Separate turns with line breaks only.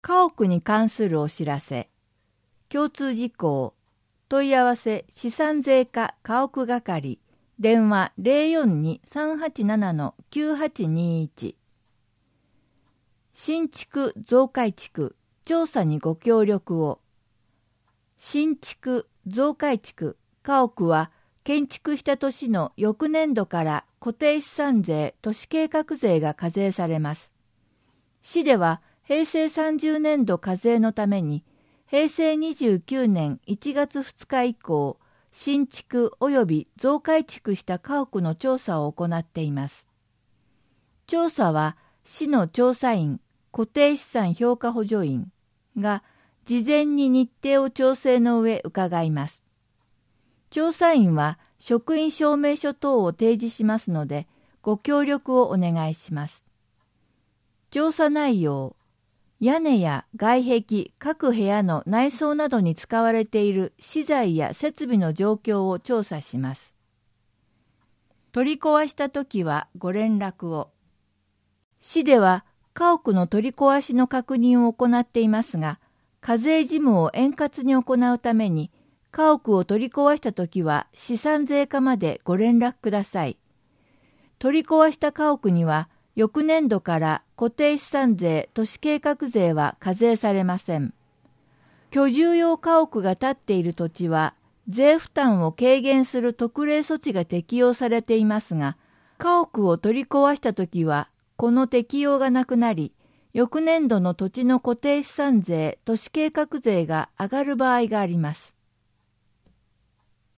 家屋に関するお知らせ。共通事項。問い合わせ資産税課家屋係。電話042-387-9821。新築増改築調査にご協力を。新築増改築家屋は建築した年の翌年度から固定資産税都市計画税が課税されます。市では平成30年度課税のために平成29年1月2日以降、新築及び増改築した家屋の調査を行っています。調査は市の調査員、固定資産評価補助員が事前に日程を調整の上伺います。調査員は職員証明書等を提示しますので、ご協力をお願いします。調査内容、屋根や外壁、各部屋の内装などに使われている資材や設備の状況を調査します。取り壊したときはご連絡を。市では家屋の取り壊しの確認を行っていますが、課税事務を円滑に行うために、家屋を取り壊したときは資産税課までご連絡ください。取り壊した家屋には、翌年度から固定資産税都市計画税は課税されません。居住用家屋が建っている土地は税負担を軽減する特例措置が適用されていますが、家屋を取り壊したときはこの適用がなくなり、翌年度の土地の固定資産税都市計画税が上がる場合があります。